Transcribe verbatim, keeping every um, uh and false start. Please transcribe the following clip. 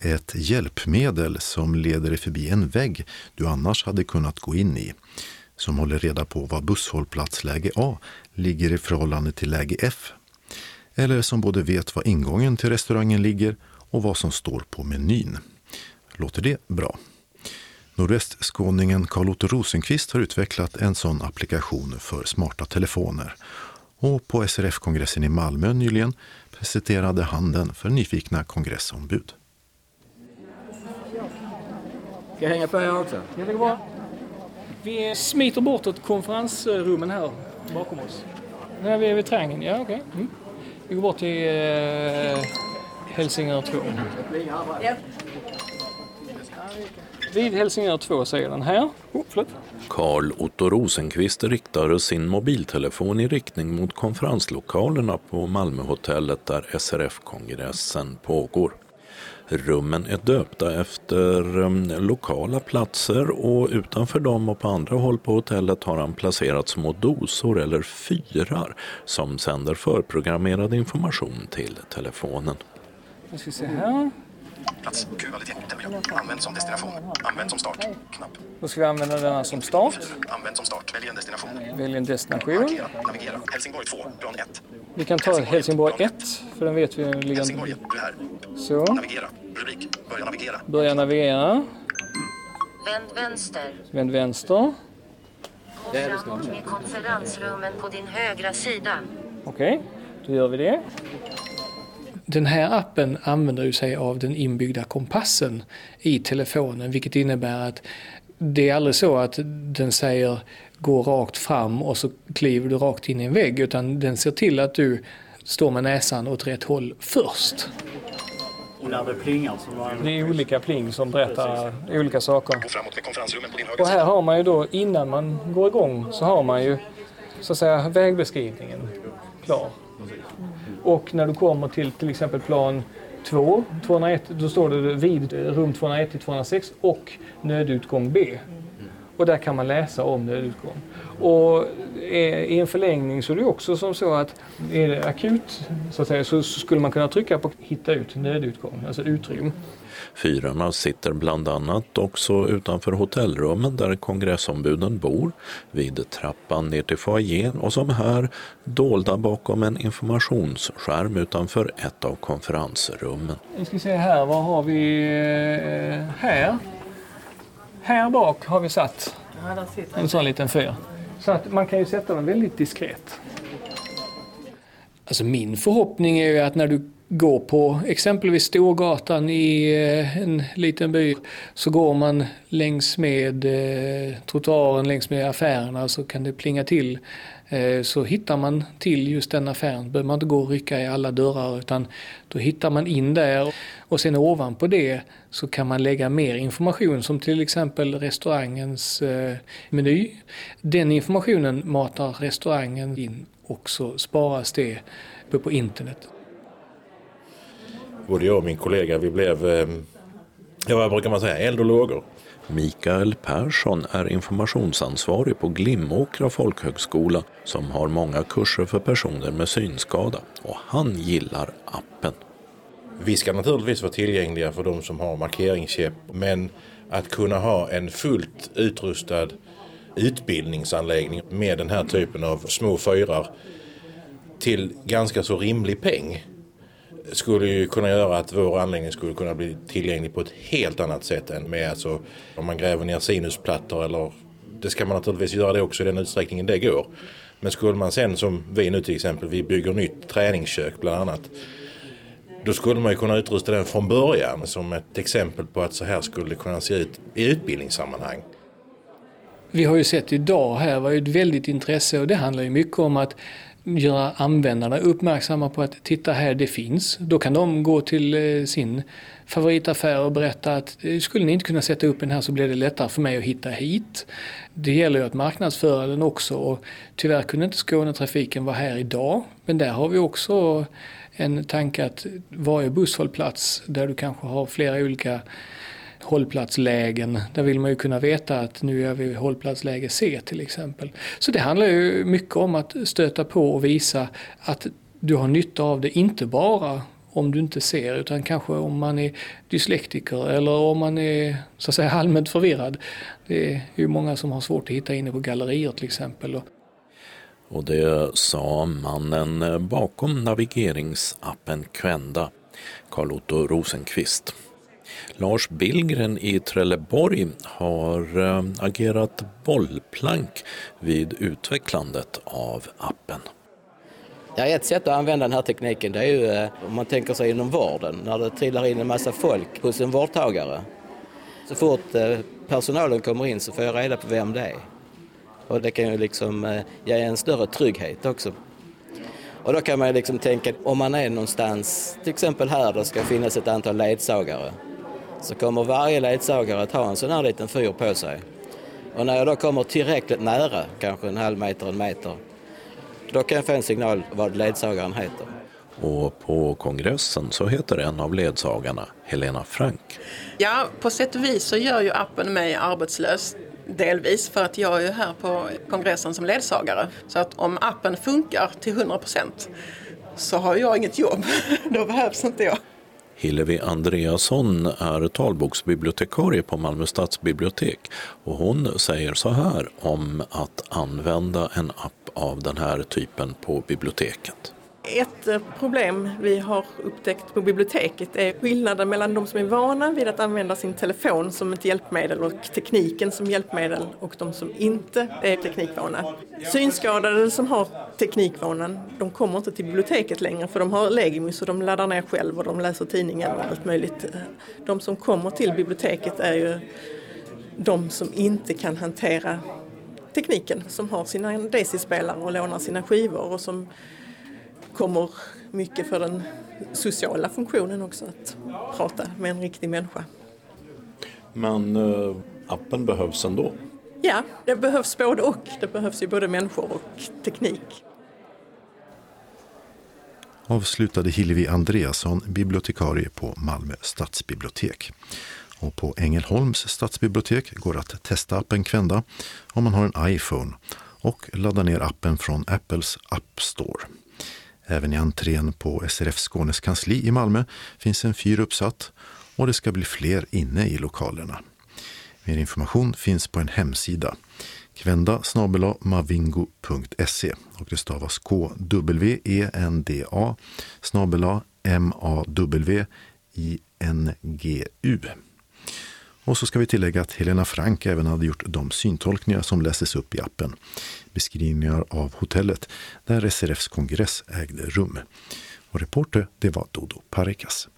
Ett hjälpmedel som leder dig förbi en vägg du annars hade kunnat gå in i. Som håller reda på vad busshållplatsläge A ligger i förhållande till läge F. Eller som både vet var ingången till restaurangen ligger och vad som står på menyn. Låter det bra? Nordvästskåningen Carl-Otto Rosenqvist har utvecklat en sån applikation för smarta telefoner. Och på S R F-kongressen i Malmö nyligen presenterade han den för nyfikna kongressombud. Ska jag hänga på här också? Ja, det går bra. Vi smiter bort åt konferensrummen här bakom oss. Nu är vi vid trängen, ja okej. Okay. Mm. Vi går bort till eh, Helsingör två. Ja. Vid Helsingör två säger den här. Oh, förlåt. Carl-Otto Rosenqvist riktar sin mobiltelefon i riktning mot konferenslokalerna på Malmöhotellet där S R F-kongressen pågår. Rummen är döpta efter um, lokala platser och utanför dem och på andra håll på hotellet har han placerat små dosor eller fyrar som sänder förprogrammerad information till telefonen. Nu ska vi se här. Plats, kvalitet, miljö. Använd som destination. Använd som start. Knapp. Då ska vi använda den som start. Använd som start. Välj en destination. Välj en destination. Markera. Navigera. Helsingborg två. Plan ett. Vi kan ta Helsingborg ett, för den vet vi ligger. Helsingborg, du är här. Så. Navigera. Rubrik. Börja navigera. Börja navigera. Vänd vänster. Vänd vänster. Gå framåt med konferensrummen på din högra sida. Okej, okay, då gör vi det. Den här appen använder ju sig av den inbyggda kompassen i telefonen, vilket innebär att det är aldrig så att den säger gå rakt fram och så kliver du rakt in i en vägg, utan den ser till att du står med näsan åt rätt håll först. Och när det plingar så var det är olika pling som berättar olika saker. Gå framåt med konferensrummen på din högra Och här har man ju då, innan man går igång, så har man ju så att säga vägbeskrivningen klar. Och när du kommer till till exempel plan två, tvåhundraett, då står det vid rum tvåhundraett till tvåhundrasex och nödutgång B. Och där kan man läsa om nödutgång. Och i en förlängning så är det också som så att är det akut så att säga, så skulle man kunna trycka på hitta ut nödutgång, alltså utrymme. Fyrarna sitter bland annat också utanför hotellrummen där kongressombuden bor, vid trappan ner till foajén och som här dolda bakom en informationsskärm utanför ett av konferensrummen. Vi ska se här, vad har vi här? Här bak har vi satt en sån liten fyr. Så att man kan ju sätta den väldigt diskret. Alltså min förhoppning är ju att när du går på exempelvis Storgatan i en liten by så går man längs med eh, trottoaren, längs med affärerna, så kan det plinga till. Eh, så hittar man till just den affären. Behöver man inte gå och rycka i alla dörrar, utan då hittar man in där. Och sen ovanpå det så kan man lägga mer information, som till exempel restaurangens eh, meny. Den informationen matar restaurangen in och så sparas det på internet. Både jag och min kollega, vi blev, eh, ja, vad brukar man säga, eld och lågor. Mikael Persson är informationsansvarig på Glimåkra folkhögskola som har många kurser för personer med synskada, och han gillar appen. Vi ska naturligtvis vara tillgängliga för de som har markeringskäpp, men att kunna ha en fullt utrustad utbildningsanläggning med den här typen av små fyrar till ganska så rimlig peng skulle ju kunna göra att vår anläggning skulle kunna bli tillgänglig på ett helt annat sätt än med, alltså, om man gräver ner sinusplattor, eller det ska man naturligtvis göra det också i den utsträckningen det går. Men skulle man sen, som vi nu till exempel, vi bygger nytt träningskök bland annat, då skulle man ju kunna utrusta den från början som ett exempel på att så här skulle det kunna se ut i utbildningssammanhang. Vi har ju sett idag här var ju ett väldigt intresse, och det handlar ju mycket om att göra användarna uppmärksamma på att titta här, det finns. Då kan de gå till sin favoritaffär och berätta att skulle ni inte kunna sätta upp den här så blir det lättare för mig att hitta hit. Det gäller ju att marknadsföra den också, och tyvärr kunde inte Skånetrafiken vara här idag, men där har vi också en tanke att varje busshållplats där du kanske har flera olika hållplatslägen, där vill man ju kunna veta att nu är vi hållplatsläge C till exempel. Så det handlar ju mycket om att stöta på och visa att du har nytta av det, inte bara om du inte ser, utan kanske om man är dyslektiker eller om man är så att säga allmänt förvirrad. Det är ju många som har svårt att hitta inne på gallerier till exempel. Och det sa mannen bakom navigeringsappen Kvenda, Carl-Otto Rosenqvist. Lars Billgren i Trelleborg har agerat bollplank vid utvecklandet av appen. Ja, ett sätt att använda den här tekniken det är ju om man tänker sig inom vården. När det trillar in en massa folk hos en vårdtagare. Så fort personalen kommer in så får jag reda på vem det är. Och det kan ju liksom ge en större trygghet också. Och då kan man liksom tänka, om man är någonstans, till exempel här, där ska finnas ett antal ledsagare. Så kommer varje ledsagare att ha en sån här liten fyr på sig. Och när jag då kommer tillräckligt nära, kanske en halv meter, en meter, då kan jag få en signal vad ledsagaren heter. Och på kongressen så heter en av ledsagarna Helena Frank. Ja, på sätt och vis så gör ju appen mig arbetslös. Delvis för att jag är här på kongressen som ledsagare. Så att om appen funkar till hundra procent så har jag inget jobb. Då behövs inte jag. Hillevi Andreasson är talboksbibliotekarie på Malmö stadsbibliotek och hon säger så här om att använda en app av den här typen på biblioteket. Ett problem vi har upptäckt på biblioteket är skillnaden mellan de som är vana vid att använda sin telefon som ett hjälpmedel och tekniken som hjälpmedel och de som inte är teknikvana. Synskadade som har teknikvanan, de kommer inte till biblioteket längre för de har Legimus och de laddar ner själv och de läser tidningen och allt möjligt. De som kommer till biblioteket är ju de som inte kan hantera tekniken, som har sina D C-spelare och lånar sina skivor och som kommer mycket för den sociala funktionen också, att prata med en riktig människa. Men äh, appen behövs ändå? Ja, det behövs både och. Det behövs ju både människor och teknik. Avslutade Hillevi Andreasson, bibliotekarie på Malmö stadsbibliotek. Och på Ängelholms stadsbibliotek går att testa appen Kvenda om man har en iPhone och ladda ner appen från Apples App Store. Även i entrén på S R F Skånes kansli i Malmö finns en fyr uppsatt och det ska bli fler inne i lokalerna. Mer information finns på en hemsida, kvenda snabel-a mavingo punkt se och det stavas K W E N D A snabel-a M A W I N G U. Och så ska vi tillägga att Helena Frank även hade gjort de syntolkningar som läses upp i appen. Beskrivningar av hotellet där S R Fs kongress ägde rum. Och reporter, det var Dodo Parikas.